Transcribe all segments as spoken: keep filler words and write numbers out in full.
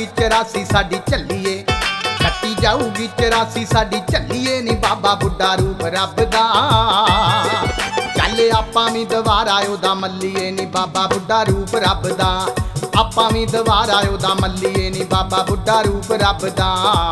जाऊगी चौरासी साडी झल्लीए, कट्टी जाऊगी चौरासी साडी झल्लीए नी बाबा बुड्ढा रूप रब दा। चल आपां भी दुबारा ओदा मल्लीए नी बाबा बुड्ढा रूप रब दा। आपां भी दुबारा ओदा मल्लीए नी बाबा बुड्ढा रूप रब दा।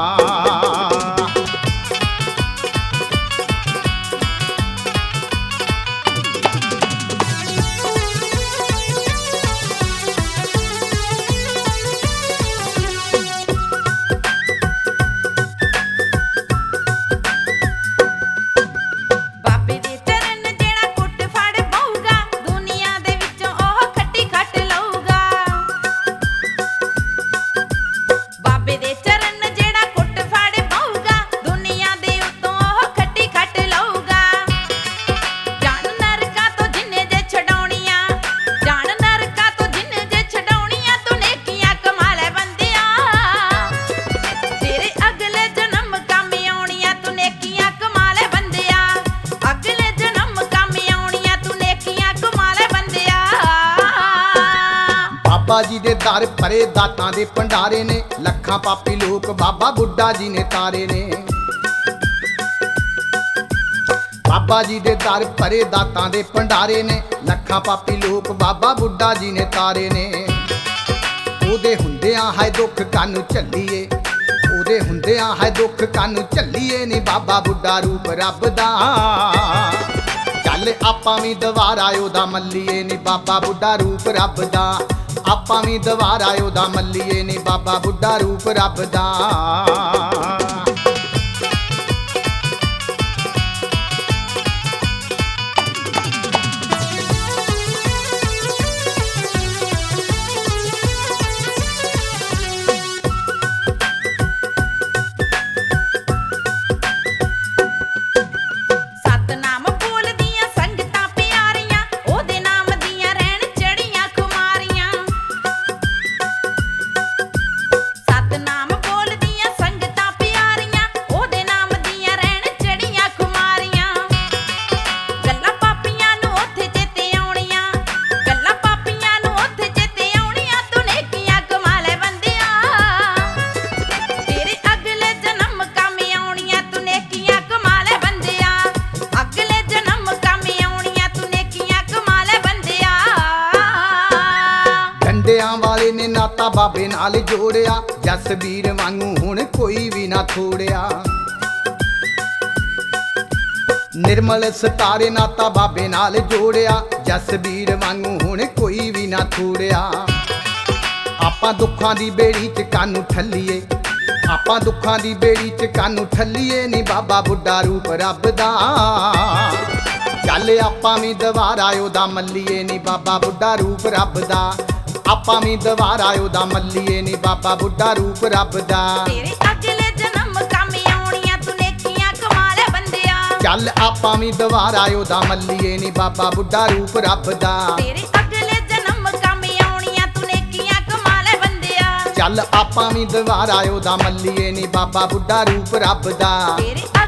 बाबा जी दे दर भरे दातां दे भंडारे ने, लखां पापी लोक बाबा बुड्ढा जी ने तारे ने। बाबा जी दे दर भरे दातां दे भंडारे ने, लखां पापी लोक बाबा बुड्ढा जी ने तारे ने। ओदे हुंदियां है दुख कानू झल्लीए, ओदे हुंदियां है दुख कानू झल्लीए नी बाबा बुड्ढा रूप रब दा। चल आपां भी दुबारा ओदा मल्लीए नी बाबा बुड्ढा रूप रब दा। आपां भी दुबारा ओदा मल्लीए नी बाबा बुड्ढा रूप रब दा। वाले ने नाता बाबे नाल जोड़िया, जसबीर वांगू हुण कोई भी ना थोड़िया। निर्मल सितारे नाता बाबे नाल जोड़िया, जसबीर वांगू हुण कोई भी ना थोड़िया। आपां दुखां दी बेड़ी च कानू ठल्लीए, आपां दुखां दी बेड़ी च कानू ठल्लीए नी बाबा बुड्ढा रूप रब दा। चल आपां भी दुबारा ओदा मल्लीए नी बाबा बुड्ढा रूप रब दा। आपां भी दुबारा ओदा मल्लीए नी बाबा बुड्ढा रूप रब दा। तेरे अगले जन्म कम आउणियां तू नेकियां कमा ले बंदिया। चल आपां भी दुबारा ओदा मल्लीए नी बाबा बुड्ढा रूप रब दा। तेरे अगले जन्म कम आउणियां तू नेकियां कमा ले बंदिया। चल आपां भी दुबारा ओदा मल्लीए नी बाबा बुड्ढा रूप रब दा।